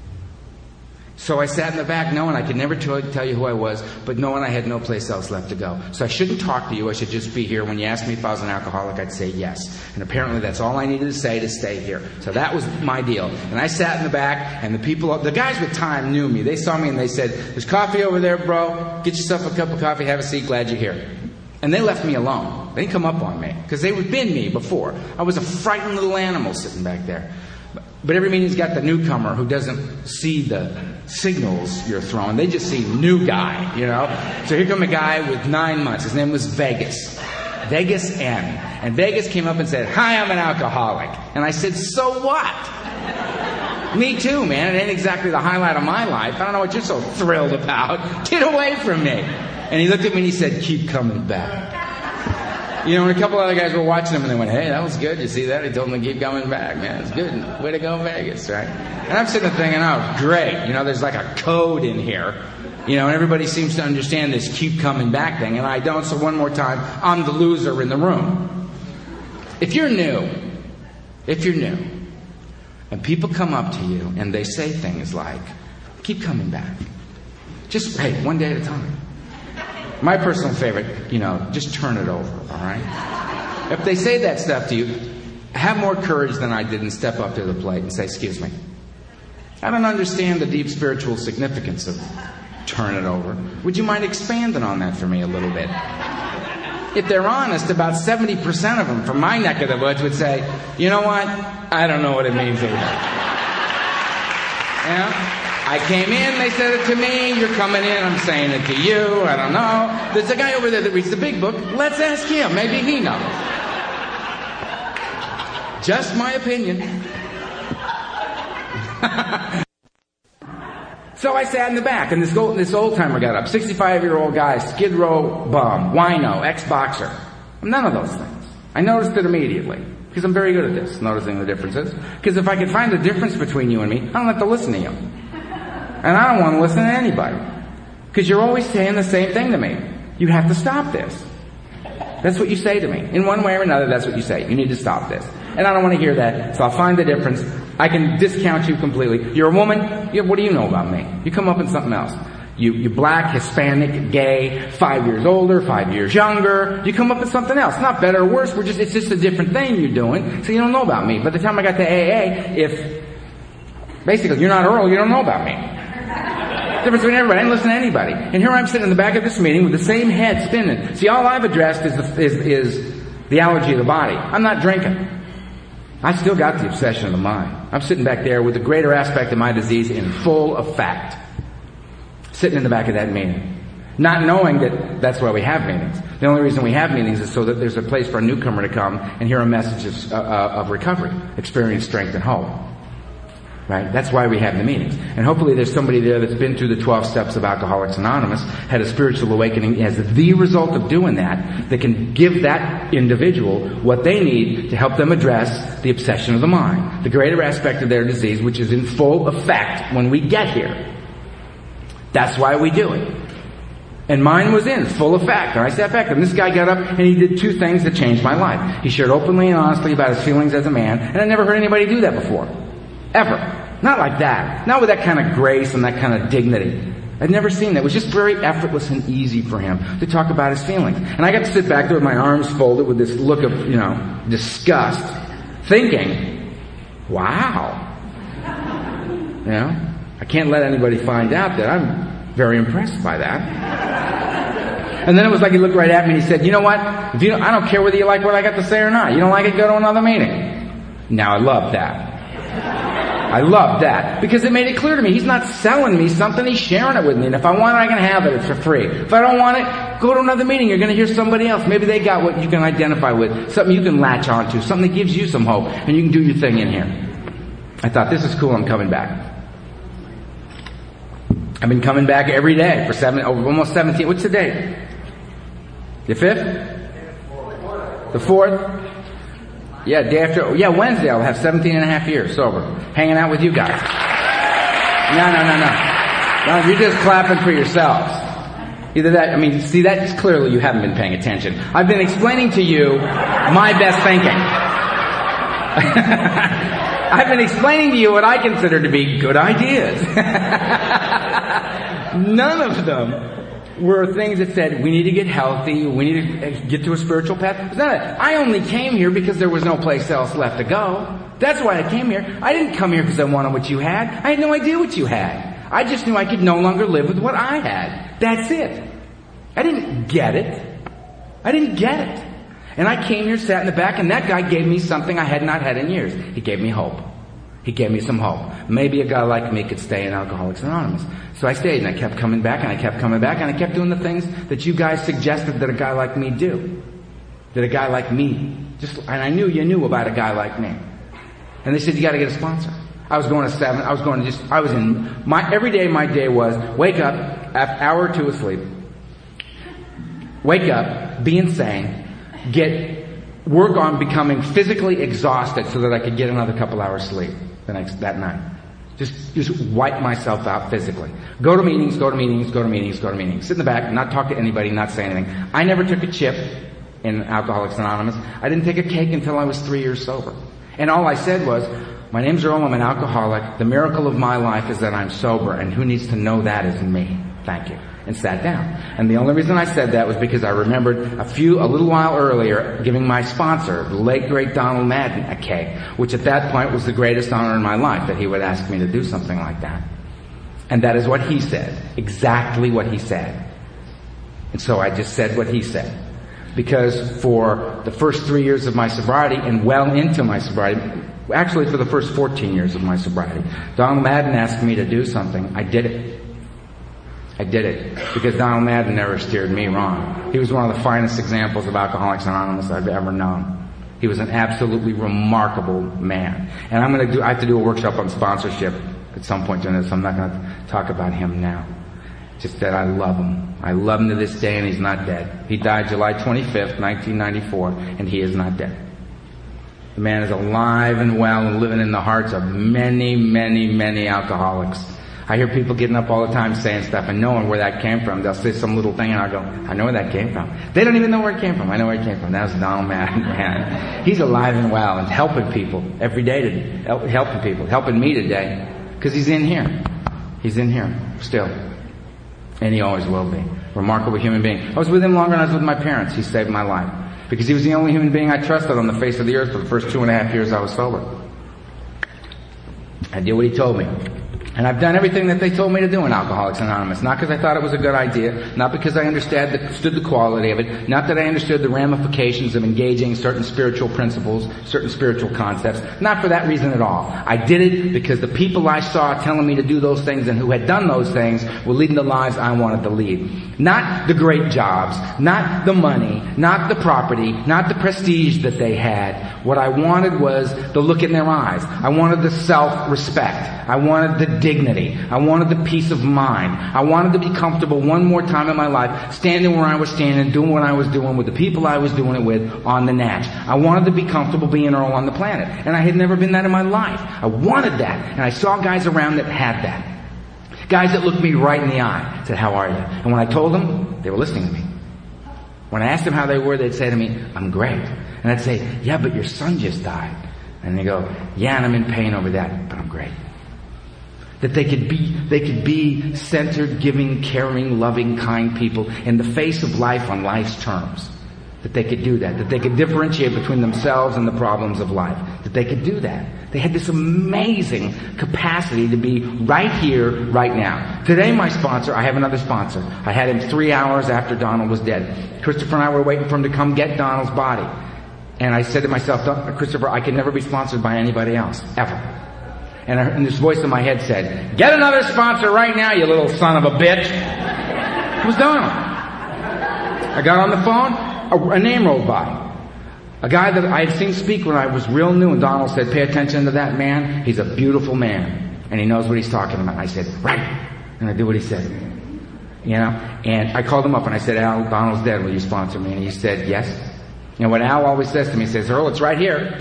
So I sat in the back knowing I could never tell you who I was, but knowing I had no place else left to go. So I shouldn't talk to you. I should just be here. When you asked me if I was an alcoholic, I'd say yes. And apparently that's all I needed to say to stay here. So that was my deal. And I sat in the back, and the people, the guys with time knew me. They saw me and they said, there's coffee over there, bro. Get yourself a cup of coffee. Have a seat. Glad you're here. And they left me alone. They didn't come up on me because they had been me before. I was a frightened little animal sitting back there. But every meeting's got the newcomer who doesn't see the signals you're throwing. They just see new guy, you know. So here come a guy with nine months. His name was Vegas. Vegas N. And Vegas came up and said, hi, I'm an alcoholic. And I said, so what? Me too, man. It ain't exactly the highlight of my life. I don't know what you're so thrilled about. Get away from me. And he looked at me and he said, keep coming back. You know, and a couple other guys were watching him and they went, hey, that was good. You see that? He told them to keep coming back, man. It's good. Way to go, Vegas, right? And I'm sitting there thinking, oh, great. You know, there's like a code in here. You know, and everybody seems to understand this keep coming back thing, and I don't. So one more time, I'm the loser in the room. If you're new, if you're new, and people come up to you and they say things like, keep coming back. Just, hey, one day at a time. My personal favorite, you know, just turn it over, all right? If they say that stuff to you, have more courage than I did and step up to the plate and say, excuse me. I don't understand the deep spiritual significance of turn it over. Would you mind expanding on that for me a little bit? If they're honest, about seventy percent of them from my neck of the woods would say, you know what? I don't know what it means either. Yeah? I came in, they said it to me, you're coming in, I'm saying it to you, I don't know. There's a guy over there that reads the big book, let's ask him, maybe he knows. Just my opinion. So I sat in the back, and this old, this old timer got up, sixty-five-year-old guy, Skid Row bum, wino, ex-boxer. None of those things. I noticed it immediately, because I'm very good at this, noticing the differences. Because if I could find the difference between you and me, I don't have to listen to you. And I don't want to listen to anybody. Because you're always saying the same thing to me. You have to stop this. That's what you say to me. In one way or another, that's what you say. You need to stop this. And I don't want to hear that, so I'll find the difference. I can discount you completely. You're a woman? Yeah, what do you know about me? You come up with something else. You, you're black, Hispanic, gay, five years older, five years younger. You come up with something else. Not better or worse. We're just, it's just a different thing you're doing, so you don't know about me. By the time I got to A A, if, basically, you're not Earl, you don't know about me. Difference between everybody. I didn't listen to anybody. And here I'm sitting in the back of this meeting with the same head spinning. See, all I've addressed is the, is, is the allergy of the body. I'm not drinking. I still got the obsession of the mind. I'm sitting back there with the greater aspect of my disease in full effect. Sitting in the back of that meeting. Not knowing that that's why we have meetings. The only reason we have meetings is so that there's a place for a newcomer to come and hear a message of, uh, of recovery, experience strength and hope. Right? That's why we have the meetings. And hopefully there's somebody there that's been through the twelve steps of Alcoholics Anonymous, had a spiritual awakening as the result of doing that, that can give that individual what they need to help them address the obsession of the mind, the greater aspect of their disease, which is in full effect when we get here. That's why we do it. And mine was in full effect. And I sat back, and this guy got up and he did two things that changed my life. He shared openly and honestly about his feelings as a man, and I never heard anybody do that before. Ever. Not like that. Not with that kind of grace and that kind of dignity. I'd never seen that. It was just very effortless and easy for him to talk about his feelings. And I got to sit back there with my arms folded with this look of, you know, disgust, thinking, wow. You know, I can't let anybody find out that I'm very impressed by that. And then it was like he looked right at me and he said, you know what? If you don't, I don't care whether you like what I got to say or not. You don't like it, go to another meeting. Now I love that. I love that because it made it clear to me he's not selling me something, he's sharing it with me. And if I want it, I can have it. It's for free. If I don't want it, go to another meeting. You're going to hear somebody else. Maybe they got what you can identify with, something you can latch onto, something that gives you some hope, and you can do your thing in here. I thought, this is cool, I'm coming back. I've been coming back every day for seven, oh, almost seventeen. What's the date? The fifth? The fourth? Yeah, day after, yeah, Wednesday I'll have seventeen and a half years sober. Hanging out with you guys. No, no, no, no. No, you're just clapping for yourselves. Either that, I mean, see, that's clearly you haven't been paying attention. I've been explaining to you my best thinking. I've been explaining to you what I consider to be good ideas. None of them were things that said, we need to get healthy, we need to get to a spiritual path. It's not that. I only came here because there was no place else left to go. That's why I came here. I didn't come here because I wanted what you had. I had no idea what you had. I just knew I could no longer live with what I had. That's it. I didn't get it. I didn't get it. And I came here, sat in the back, and that guy gave me something I had not had in years. He gave me hope. He gave me some hope. Maybe a guy like me could stay in Alcoholics Anonymous. So I stayed, and I kept coming back, and I kept coming back, and I kept doing the things that you guys suggested that a guy like me do. That a guy like me, just, and I knew you knew about a guy like me. And they said, you gotta get a sponsor. I was going to seven, I was going to just, I was in, my, every day my day was, wake up, after hour or two of sleep, wake up, be insane, get, work on becoming physically exhausted so that I could get another couple hours sleep the next, that night. Just, just wipe myself out physically. Go to meetings, go to meetings, go to meetings, go to meetings. Sit in the back, not talk to anybody, not say anything. I never took a chip in Alcoholics Anonymous. I didn't take a cake until I was three years sober. And all I said was, my name's Earl, I'm an alcoholic. The miracle of my life is that I'm sober, and who needs to know that is me. Thank you. And sat down. And the only reason I said that was because I remembered a few, a little while earlier, giving my sponsor, the late great Donald Madden, a cake, which at that point was the greatest honor in my life, that he would ask me to do something like that. And that is what he said. Exactly what he said. And so I just said what he said. Because for the first three years of my sobriety, and well into my sobriety, actually for the first fourteen years of my sobriety, Donald Madden asked me to do something. I did it. I did it. Because Donald Madden never steered me wrong. He was one of the finest examples of Alcoholics Anonymous I've ever known. He was an absolutely remarkable man. And I'm going to do, I have to do a workshop on sponsorship at some point during this. I'm not going to talk about him now. Just that I love him. I love him to this day, and he's not dead. He died July twenty-fifth, nineteen ninety-four, and he is not dead. The man is alive and well and living in the hearts of many, many, many alcoholics. I hear people getting up all the time saying stuff and knowing where that came from. They'll say some little thing and I'll go, I know where that came from. They don't even know where it came from. I know where it came from. That was Donald Madden, man. He's alive and well and helping people every day, to, helping people, helping me today. Because he's in here. He's in here still. And he always will be. Remarkable human being. I was with him longer than I was with my parents. He saved my life. Because he was the only human being I trusted on the face of the earth for the first two and a half years I was sober. I did what he told me. And I've done everything that they told me to do in Alcoholics Anonymous. Not because I thought it was a good idea. Not because I understood the, understood the quality of it. Not that I understood the ramifications of engaging certain spiritual principles, certain spiritual concepts. Not for that reason at all. I did it because the people I saw telling me to do those things and who had done those things were leading the lives I wanted to lead. Not the great jobs. Not the money. Not the property. Not the prestige that they had. What I wanted was the look in their eyes. I wanted the self-respect. I wanted the dignity. I wanted the peace of mind. I wanted to be comfortable one more time in my life, standing where I was standing, doing what I was doing with the people I was doing it with on the Natch. I wanted to be comfortable being Earl on the planet. And I had never been that in my life. I wanted that. And I saw guys around that had that. Guys that looked me right in the eye, said, how are you? And when I told them, they were listening to me. When I asked them how they were, they'd say to me, I'm great. And I'd say, yeah, but your son just died. And they go, yeah, and I'm in pain over that, but I'm great. That they could be, they could be centered, giving, caring, loving, kind people in the face of life on life's terms. That they could do that. That they could differentiate between themselves and the problems of life. That they could do that. They had this amazing capacity to be right here, right now. Today, my sponsor, I have another sponsor. I had him three hours after Donald was dead. Christopher and I were waiting for him to come get Donald's body. And I said to myself, Christopher, I can never be sponsored by anybody else, ever. And, I, and this voice in my head said, get another sponsor right now, you little son of a bitch. I was done. I got on the phone, a, a name rolled by. A guy that I had seen speak when I was real new, and Donald said, pay attention to that man. He's a beautiful man, and he knows what he's talking about. I said, right. And I did what he said. You know? And I called him up and I said, Al, Donald's dead. Will you sponsor me? And he said, yes. And what Al always says to me, he says, Earl, it's right here.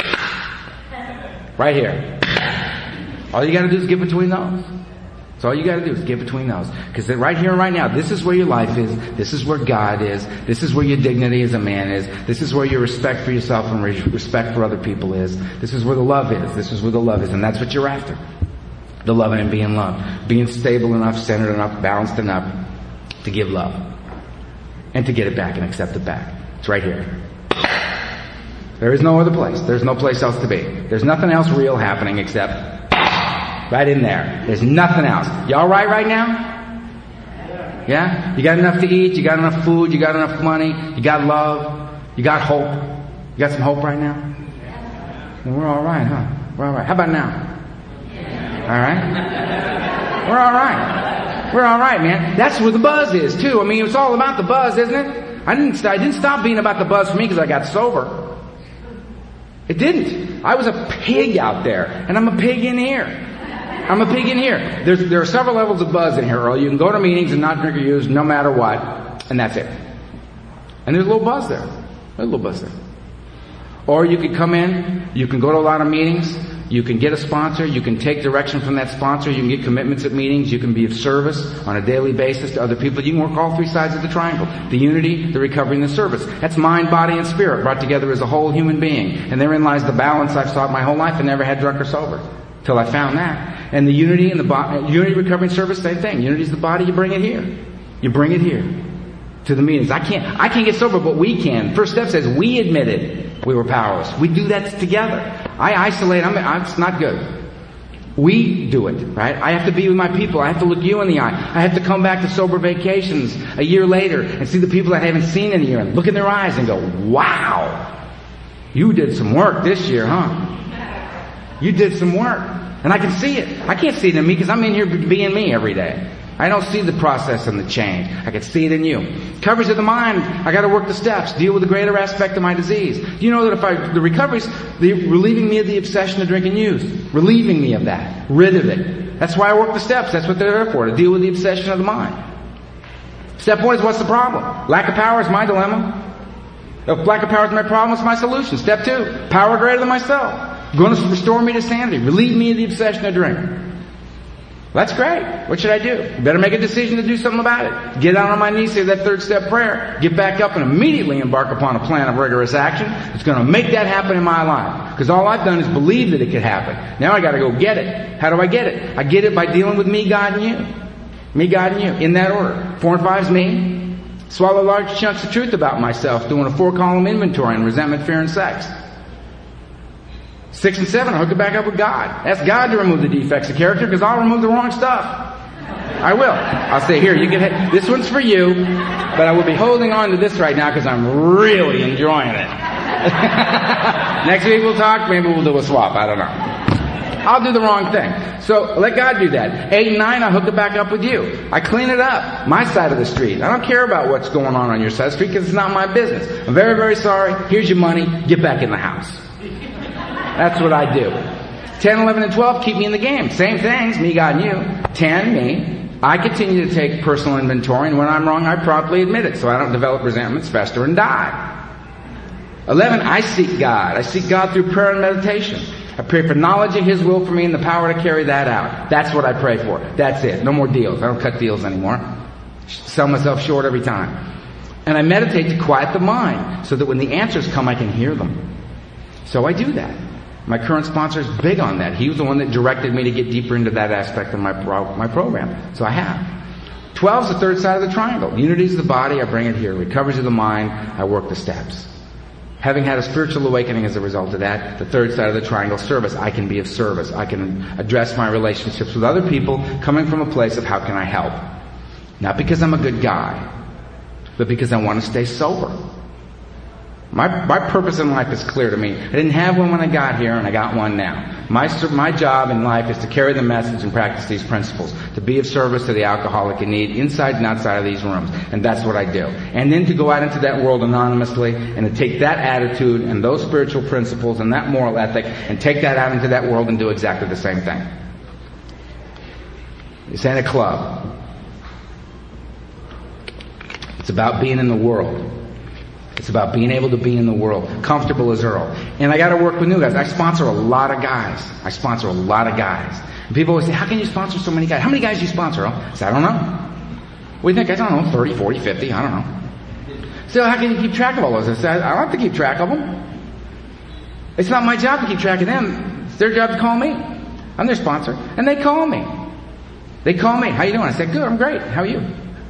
Right here. All you got to do is get between those. That's all you got to do is get between those. Because right here and right now, this is where your life is. This is where God is. This is where your dignity as a man is. This is where your respect for yourself and respect for other people is. This is where the love is. This is where the love is. And that's what you're after. The loving and being loved. Being stable enough, centered enough, balanced enough to give love. And to get it back and accept it back. It's right here. There is no other place. There's no place else to be. There's nothing else real happening except right in there. There's nothing else. You all right right now? Yeah? You got enough to eat? You got enough food? You got enough money? You got love? You got hope? You got some hope right now? Well, we're all right, huh? We're all right. How about now? All right? We're all right. We're all right, man. That's where the buzz is, too. I mean, it's all about the buzz, isn't it? I didn't, I didn't stop being about the buzz for me because I got sober. It didn't. I was a pig out there, and I'm a pig in here. I'm a pig in here. There's, there are several levels of buzz in here, Earl. You can go to meetings and not drink or use no matter what, and that's it. And there's a little buzz there. There's a little buzz there. Or you could come in, you can go to a lot of meetings, you can get a sponsor, you can take direction from that sponsor, you can get commitments at meetings, you can be of service on a daily basis to other people. You can work all three sides of the triangle. The unity, the recovery, and the service. That's mind, body, and spirit brought together as a whole human being. And therein lies the balance I've sought my whole life and never had drunk or sober. Till I found that. And the unity and the bo- unity, recovery, and service, same thing. Unity is the body, you bring it here. You bring it here. To the meetings. I can't, I can't get sober, but we can. First step says we admitted we were powerless. We do that together. I isolate, I'm, I'm, it's not good. We do it, right? I have to be with my people. I have to look you in the eye. I have to come back to sober vacations a year later and see the people that I haven't seen in a year and look in their eyes and go, wow, you did some work this year, huh? You did some work. And I can see it. I can't see it in me because I'm in here being me every day. I don't see the process and the change. I can see it in you. Recoveries of the mind. I got to work the steps. Deal with the greater aspect of my disease. Do you know that if I, the recoveries, the relieving me of the obsession to drink and use. Relieving me of that. Rid of it. That's why I work the steps. That's what they're there for. To deal with the obsession of the mind. Step one is what's the problem? Lack of power is my dilemma. If lack of power is my problem, it's my solution. Step two. Power greater than myself. Going to restore me to sanity. Relieve me of the obsession to drink. That's great. What should I do? You better make a decision to do something about it. Get down on my knees, say that third step prayer, get back up and immediately embark upon a plan of rigorous action that's going to make that happen in my life. Because all I've done is believe that it could happen. Now I got to go get it. How do I get it? I get it by dealing with me, God, and you. Me, God, and you. In that order. Four and five is me. Swallow large chunks of truth about myself, doing a four-column inventory on resentment, fear, and sex. Six and seven, I'll hook it back up with God. Ask God to remove the defects of character because I'll remove the wrong stuff. I will. I'll say, here, you can, this one's for you, but I will be holding on to this right now because I'm really enjoying it. Next week we'll talk, maybe we'll do a swap, I don't know. I'll do the wrong thing. So let God do that. Eight and nine, I'll hook it back up with you. I clean it up. My side of the street. I don't care about what's going on on your side of the street because it's not my business. I'm very, very sorry. Here's your money. Get back in the house. That's what I do. ten, eleven, and twelve keep me in the game. Same things, me, God, and you. ten, me. I continue to take personal inventory, and when I'm wrong, I promptly admit it, so I don't develop resentments, fester, and die. eleven, I seek God. I seek God through prayer and meditation. I pray for knowledge of His will for me and the power to carry that out. That's what I pray for. That's it. No more deals. I don't cut deals anymore. Sell myself short every time. And I meditate to quiet the mind, so that when the answers come, I can hear them. So I do that. My current sponsor is big on that. He was the one that directed me to get deeper into that aspect of my pro- my program. So I have. twelve is the third side of the triangle. Unity is the body, I bring it here. Recovery is the mind, I work the steps. Having had a spiritual awakening as a result of that, the third side of the triangle, service. I can be of service. I can address my relationships with other people coming from a place of how can I help. Not because I'm a good guy, but because I want to stay sober. My, my purpose in life is clear to me. I didn't have one when I got here, and I got one now. My, my job in life is to carry the message and practice these principles, to be of service to the alcoholic in need, inside and outside of these rooms. And that's what I do. And then to go out into that world anonymously, and to take that attitude and those spiritual principles and that moral ethic, and take that out into that world and do exactly the same thing. This ain't a club. It's about being in the world. It's about being able to be in the world. Comfortable as Earl. And I gotta work with new guys. I sponsor a lot of guys. I sponsor a lot of guys. And people always say, how can you sponsor so many guys? How many guys do you sponsor, Earl? I say, I don't know. What do you think? I don't know, thirty, forty, fifty, I don't know. So how can you keep track of all those? I say, I don't have to keep track of them. It's not my job to keep track of them. It's their job to call me. I'm their sponsor. And they call me. They call me. How you doing? I say, good, I'm great. How are you?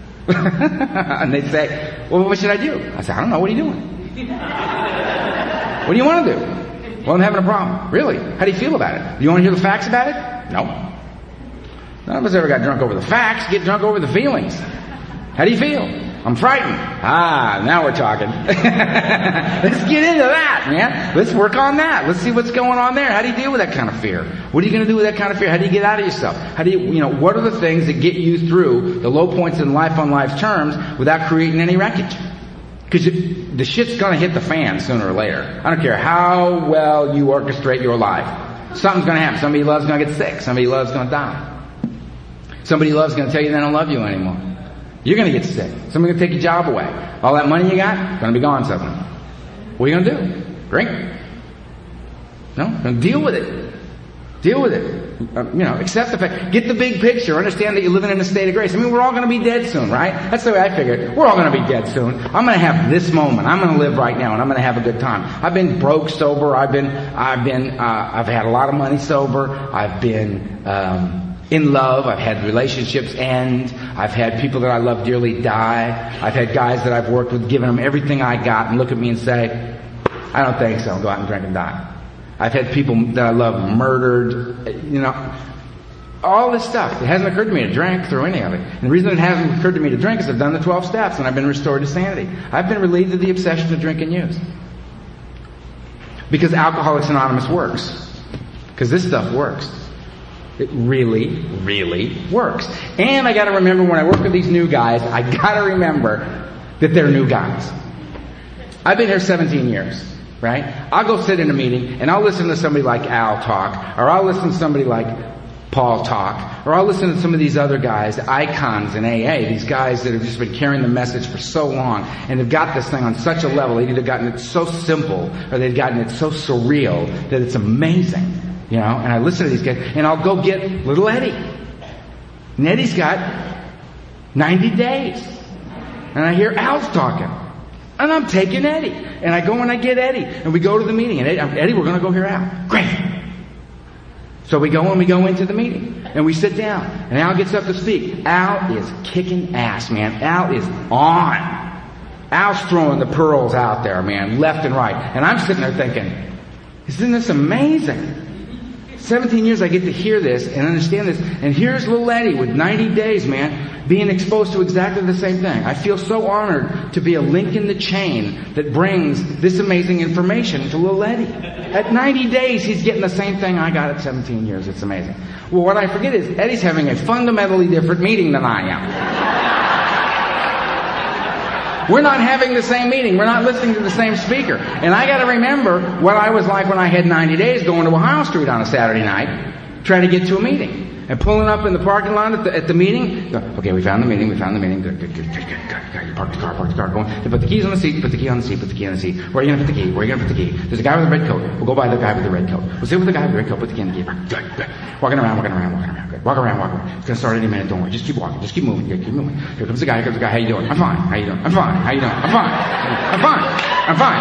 And they say, well, what should I do? I say, I don't know. What are you doing? What do you want to do? Well, I'm having a problem. Really? How do you feel about it? Do you want to hear the facts about it? No. None of us ever got drunk over the facts. Get drunk over the feelings. How do you feel? I'm frightened. Ah, now we're talking. Let's get into that, man. Let's work on that. Let's see what's going on there. How do you deal with that kind of fear? What are you going to do with that kind of fear? How do you get out of yourself? How do you, you know, what are the things that get you through the low points in life on life's terms without creating any wreckage? Because the shit's going to hit the fan sooner or later. I don't care how well you orchestrate your life. Something's going to happen. Somebody you love's going to get sick. Somebody you love's going to die. Somebody you love's going to tell you they don't love you anymore. You're going to get sick. Somebody's going to take your job away. All that money you got, going to be gone suddenly. What are you going to do? Drink? No? Going to deal with it. Deal with it. Uh, you know, accept the fact. Get the big picture. Understand that you're living in a state of grace. I mean, we're all going to be dead soon, right? That's the way I figured. We're all going to be dead soon. I'm going to have this moment. I'm going to live right now, and I'm going to have a good time. I've been broke sober. I've been, I've been, uh, I've had a lot of money sober. I've been, um, in love. I've had relationships end. I've had people that I love dearly die. I've had guys that I've worked with, giving them everything I got and look at me and say, I don't think so. Go out and drink and die. I've had people that I love murdered, you know, all this stuff. It hasn't occurred to me to drink through any of it. And the reason it hasn't occurred to me to drink is I've done the twelve steps and I've been restored to sanity. I've been relieved of the obsession to drink and use. Because Alcoholics Anonymous works. Because this stuff works. It really, really works. And I gotta remember when I work with these new guys, I gotta remember that they're new guys. I've been here seventeen years, right? I'll go sit in a meeting and I'll listen to somebody like Al talk, or I'll listen to somebody like Paul talk, or I'll listen to some of these other guys, icons in A A, these guys that have just been carrying the message for so long, and have got this thing on such a level, they've either gotten it so simple, or they've gotten it so surreal that it's amazing. You know, and I listen to these guys, and I'll go get little Eddie. And Eddie's got ninety days. And I hear Al's talking. And I'm taking Eddie. And I go and I get Eddie. And we go to the meeting. And Eddie, Eddie we're going to go hear Al. Great. So we go and we go into the meeting. And we sit down. And Al gets up to speak. Al is kicking ass, man. Al is on. Al's throwing the pearls out there, man, left and right. And I'm sitting there thinking, isn't this amazing? seventeen years I get to hear this and understand this. And here's little Eddie with ninety days, man, being exposed to exactly the same thing. I feel so honored to be a link in the chain that brings this amazing information to little Eddie. At ninety days, he's getting the same thing I got at seventeen years. It's amazing. Well, what I forget is Eddie's having a fundamentally different meeting than I am. We're not having the same meeting. We're not listening to the same speaker. And I gotta remember what I was like when I had ninety days going to Ohio Street on a Saturday night, trying to get to a meeting. And pulling up in the parking lot at the, at the meeting. Okay, we found the meeting, we found the meeting. Good, good, good, good, good, good. You park the car, park the car, go on. Put the keys on the seat, put the key on the seat, put the key on the seat. Where are you gonna put the key? Where are you gonna put the key? There's a guy with a red coat. We'll go by the guy with the red coat. We'll sit with the guy with the red coat, put the key in the key. Good, good. Walking around, walking around, walking around. Good. Walk around, walk around. It's gonna start any minute, don't worry. Just keep walking, just keep moving, yeah, keep moving. Here comes the guy, here comes the guy. How you doing? I'm fine. How you doing? I'm fine. How you doing? I'm fine. I'm fine. I'm fine.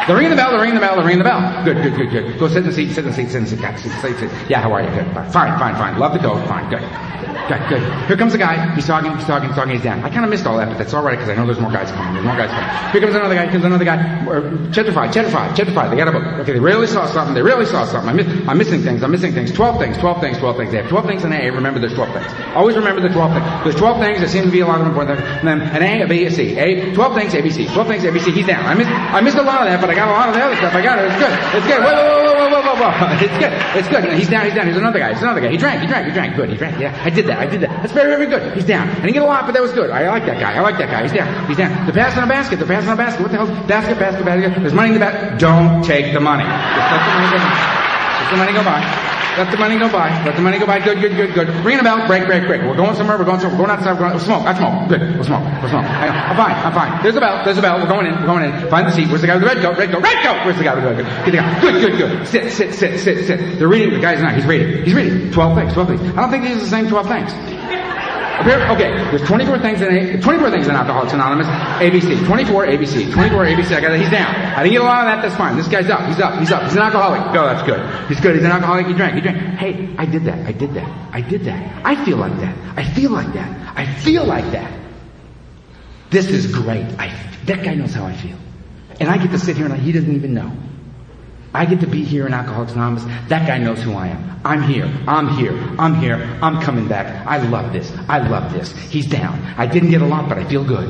They're ringing the bell, they're ringing the bell, they're ringing the bell. Good, good, good, good. Go sit in the seat, sit in the seat, sit in the seat, sit, sit, sit, sit. Yeah, how are you? Good. Fine, fine, fine. Love the coat. Fine, good. Good, good. Here comes the guy. He's talking, he's talking, he's talking, he's down. I kind of missed all that, but that's alright because I know there's more guys coming. There's more guys coming. Here comes another guy, here comes another guy. Cheddar fry, cheddar fry, cheddar fry. They got a book. Okay, they really saw something, they really saw something. I'm, miss, I'm missing things, I'm missing things. Twelve things, twelve things, twelve things. They have twelve things in A. Remember there's twelve things. Always remember the twelve things. There's twelve things, there seem to be a lot of important things. And then an A, a B, a C. A, twelve things, A, B, C. twelve things, A, B, C. He's down. I missed, I missed a lot of that, but I got a lot of the other stuff. I got it. It's good. It's good. Whoa, whoa, whoa, whoa, whoa, whoa, whoa. It's good. It's good. He's down, he's down. Here's another guy. Here's another guy. He drank, he drank, he drank. Good. He drank. Yeah, I did that. I did that. That's very, very good. He's down. I didn't get a lot, but that was good. I like that guy. I like that guy. He's down. He's down. They're passing a basket. They're passing a basket. What the hell? Basket, basket, basket. There's money in the basket. Don't take the money. Just let the money go by. Let the money go by. Let the money go by. Let the money go by. Good, good, good, good. Ringing a bell. Break, break, break. We're going somewhere. We're going somewhere. We're going outside. We're going smoke. I smoke. Good. We'll smoke. We'll smoke. I, I'm fine. I'm fine. There's a bell. There's a bell. We're going in. We're going in. Find the seat. Where's the guy with the red coat? Red coat. Red coat. Where's the guy with the red coat? Get the guy. Good, good, good. Sit, sit, sit, sit, sit. They're reading. The guy's not. He's reading. He's reading. Twelve things. Twelve things. I don't think these are the same twelve things. Okay, there's twenty-four things in A, twenty-four things in Alcoholics Anonymous. A B C. twenty-four A B C. twenty-four A B C. I got it. He's down. I didn't get a lot of that. That's fine. This guy's up. He's up. He's up. He's an alcoholic. Go. That's good. He's good. He's an alcoholic. He drank. He drank. Hey, I did that. I did that. I did that. I feel like that. I feel like that. I feel like that. This is great. I, that guy knows how I feel. And I get to sit here and I, he doesn't even know. I get to be here in Alcoholics Anonymous. That guy knows who I am. I'm here. I'm here. I'm here. I'm coming back. I love this. I love this. He's down. I didn't get a lot, but I feel good.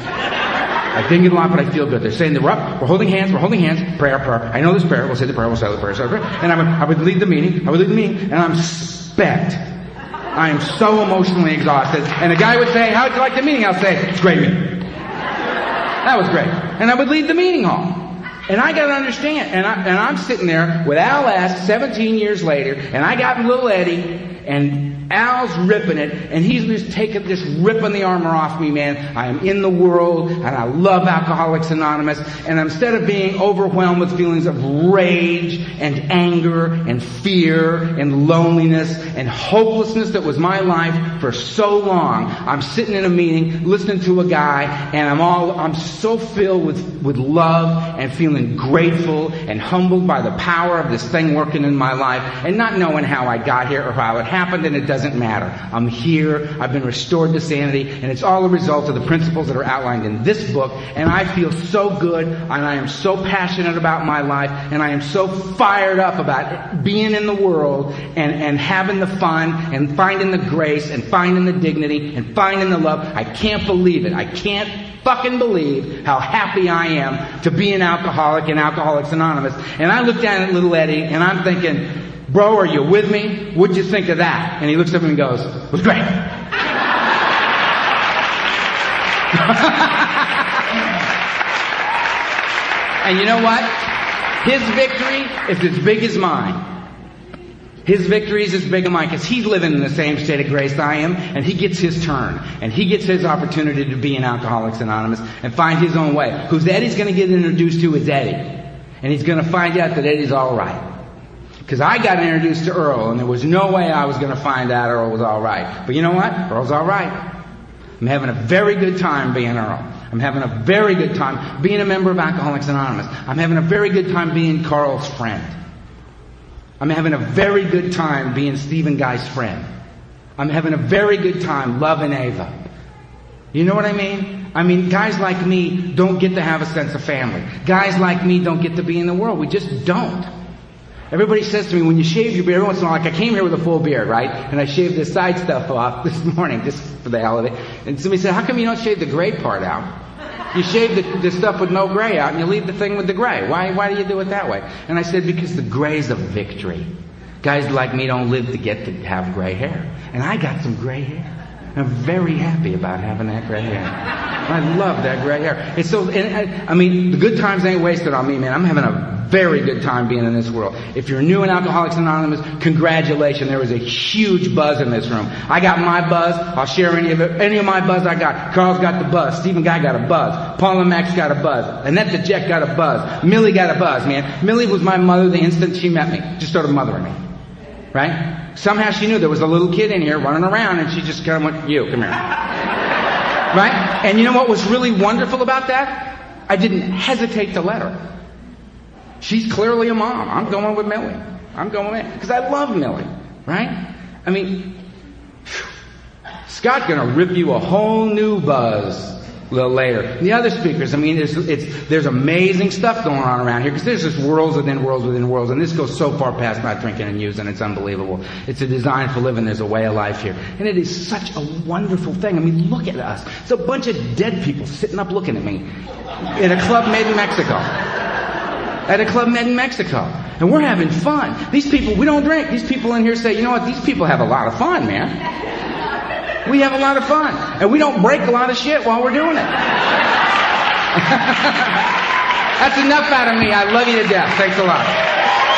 I didn't get a lot, but I feel good. They're saying that we're up. We're holding hands. We're holding hands. Prayer, prayer. I know this prayer. We'll say the prayer. We'll say the prayer. Say the prayer. And I would, I would lead the meeting. I would lead the meeting, and I'm spent. I am so emotionally exhausted. And the guy would say, "How'd you like the meeting?" I'll say, "It's a great meeting." That was great. And I would lead the meeting hall. And I gotta understand, and, I, and I'm sitting there with Al Ask seventeen years later, and I got little Eddie, and Al's ripping it, and he's just taking, just ripping the armor off me, man. I am in the world, and I love Alcoholics Anonymous, and instead of being overwhelmed with feelings of rage, and anger, and fear, and loneliness, and hopelessness that was my life for so long, I'm sitting in a meeting, listening to a guy, and I'm all, I'm so filled with, with love, and feeling grateful, and humbled by the power of this thing working in my life, and not knowing how I got here, or how it happened, and it doesn't matter. I'm here, I've been restored to sanity, and it's all a result of the principles that are outlined in this book, and I feel so good, and I am so passionate about my life, and I am so fired up about being in the world, and, and having the fun, and finding the grace, and finding the dignity, and finding the love. I can't believe it. I can't fucking believe how happy I am to be an alcoholic in Alcoholics Anonymous. And I look down at little Eddie, and I'm thinking, "Bro, are you with me? What'd you think of that?" And he looks up and goes, "It was great." And you know what? His victory is as big as mine. His victory is as big as mine because he's living in the same state of grace I am, and he gets his turn. And he gets his opportunity to be in Alcoholics Anonymous and find his own way. Who's Eddie's going to get introduced to is Eddie. And he's going to find out that Eddie's all right. Because I got introduced to Earl, and there was no way I was going to find out Earl was all right. But you know what? Earl's all right. I'm having a very good time being Earl. I'm having a very good time being a member of Alcoholics Anonymous. I'm having a very good time being Carl's friend. I'm having a very good time being Stephen Guy's friend. I'm having a very good time loving Ava. You know what I mean? I mean, guys like me don't get to have a sense of family. Guys like me don't get to be in the world. We just don't. Everybody says to me, when you shave your beard, every once in a while, like I came here with a full beard, right? And I shaved this side stuff off this morning, just for the hell of it. And somebody said, "How come you don't shave the gray part out? You shave the, the stuff with no gray out, and you leave the thing with the gray. Why, why do you do it that way?" And I said, "Because the gray's a victory. Guys like me don't live to get to have gray hair. And I got some gray hair. I'm very happy about having that gray hair. I love that gray hair. And so, and, I mean, the good times ain't wasted on me, man. I'm having a very good time being in this world. If you're new in Alcoholics Anonymous, congratulations. There was a huge buzz in this room. I got my buzz. I'll share any of it. Any of my buzz I got. Carl's got the buzz. Stephen Guy got a buzz. Paula Max got a buzz. Annette the Jet got a buzz. Millie got a buzz, man. Millie was my mother the instant she met me. Just started mothering me. Right? Somehow she knew there was a little kid in here running around, and she just kind of went, "You, come here." Right? And you know what was really wonderful about that? I didn't hesitate to let her. She's clearly a mom. I'm going with Millie. I'm going with because I love Millie, right? I mean, Scott's gonna rip you a whole new buzz a little later. The other speakers, I mean, it's, it's, there's amazing stuff going on around here because there's just worlds within worlds within worlds, and this goes so far past not drinking and using. It's unbelievable. It's a design for living. There's a way of life here, and it is such a wonderful thing. I mean, look at us. It's a bunch of dead people sitting up looking at me in a Club Med in Mexico. At a Club Med in Mexico, and we're having fun. These people, we don't drink. These people in here say, you know what? These people have a lot of fun, man. We have a lot of fun. And we don't break a lot of shit while we're doing it. That's enough out of me. I love you to death. Thanks a lot.